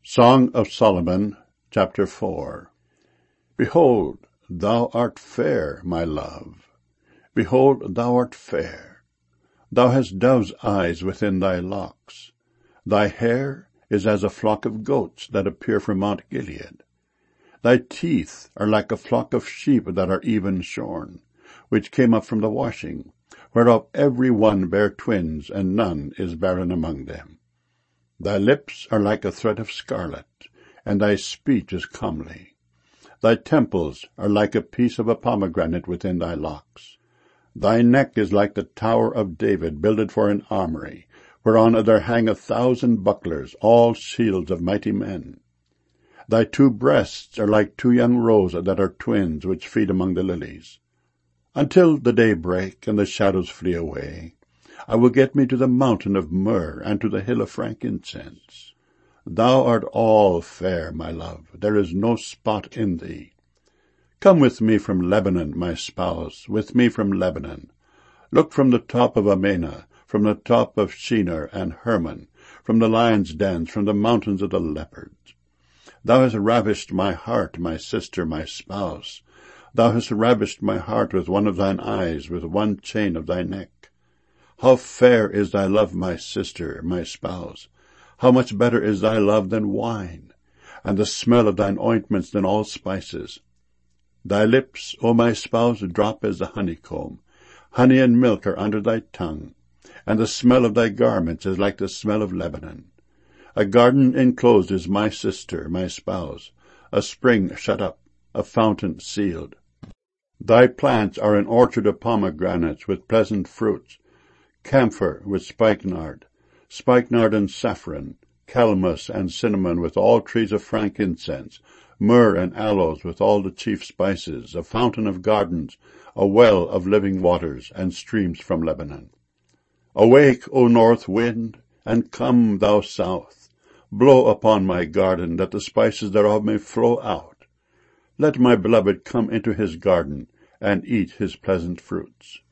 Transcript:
Song of Solomon, chapter 4. Behold, thou art fair, my love. Behold, thou art fair. Thou hast dove's eyes within thy locks. Thy hair is as a flock of goats that appear from Mount Gilead. Thy teeth are like a flock of sheep that are even shorn, which came up from the washing, whereof every one bare twins, and none is barren among them. Thy lips are like a thread of scarlet, and thy speech is comely. Thy temples are like a piece of a pomegranate within thy locks. Thy neck is like the tower of David, builded for an armory, whereon there hang 1,000 bucklers, all shields of mighty men. Thy two breasts are like two young roes that are twins, which feed among the lilies. Until the day break, and the shadows flee away, I will get me to the mountain of myrrh, and to the hill of frankincense. Thou art all fair, my love, there is no spot in thee. Come with me from Lebanon, my spouse, with me from Lebanon. Look from the top of Amana, from the top of Shinar and Hermon, from the lions' dens, from the mountains of the leopards. Thou hast ravished my heart, my sister, my spouse. Thou hast ravished my heart with one of thine eyes, with one chain of thy neck. How fair is thy love, my sister, my spouse! How much better is thy love than wine, and the smell of thine ointments than all spices. Thy lips, O my spouse, drop as the honeycomb. Honey and milk are under thy tongue, and the smell of thy garments is like the smell of Lebanon. A garden enclosed is my sister, my spouse, a spring shut up, a fountain sealed. Thy plants are an orchard of pomegranates with pleasant fruits, camphor with spikenard and saffron, calamus and cinnamon with all trees of frankincense, myrrh and aloes with all the chief spices, a fountain of gardens, a well of living waters, and streams from Lebanon. Awake, O north wind, and come, thou south. Blow upon my garden, that the spices thereof may flow out. Let my beloved come into his garden, and eat his pleasant fruits.